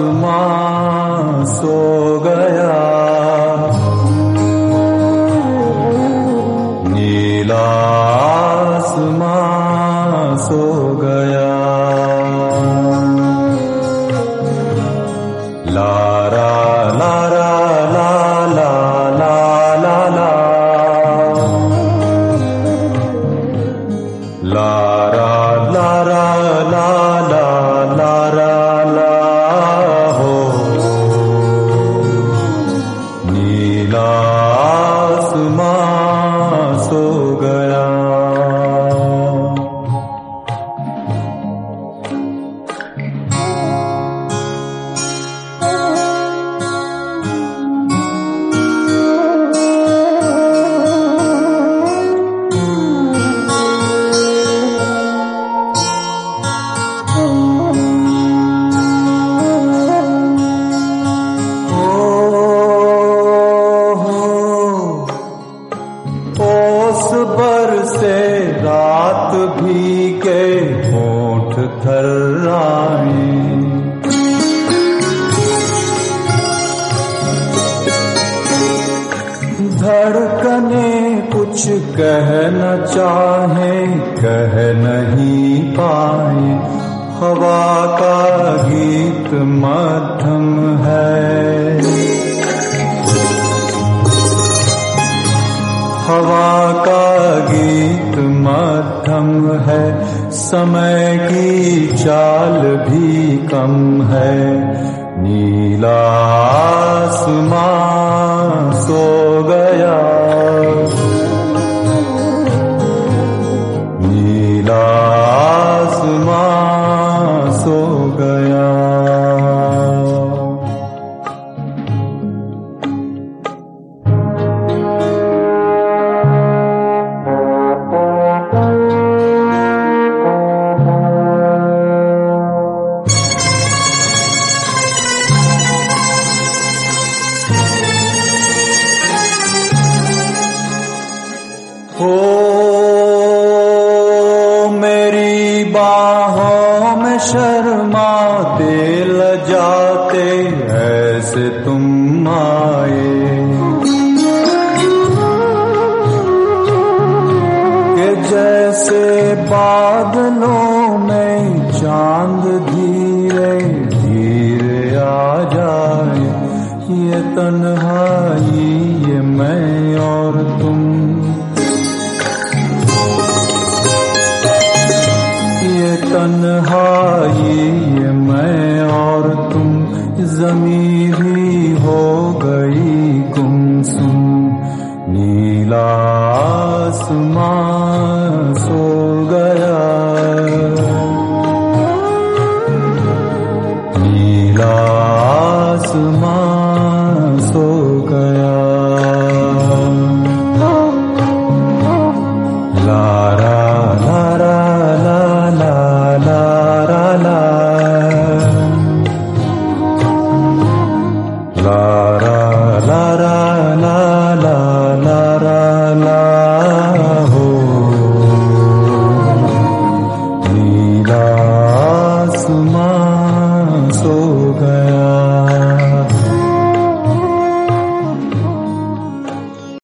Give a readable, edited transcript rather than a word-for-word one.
आसमां सो गया, नीला आसमां सो गया। लारा लारा ला ला ला ला ला, लारा लारा ला ला लारा ला हो, नीला आसमां सो गया। ओस बरसे रात भीगे होंठ थर्राए, धड़कने कुछ कह न चाहे कह नहीं पाए, हवा का गीत मध्यम है, हवा का गीत मध्यम है, समय की चाल भी कम है, नीला आसमां सो गया, नीला आसमां सो गया। हो मेरी बाहों में शर्माते लजाते ऐसे तुम आए, कि जैसे बादलों में चांद धीरे धीरे आ जाए, ये तन्हाई ये मैं और तुम, ये तन्हाई ये मैं और तुम, ज़मीं भी हो गई गुमसुम, नीला आसमां सो गया, नीला आसमां सो गया। लारा लारा ला ला लारा ला, लारा लारा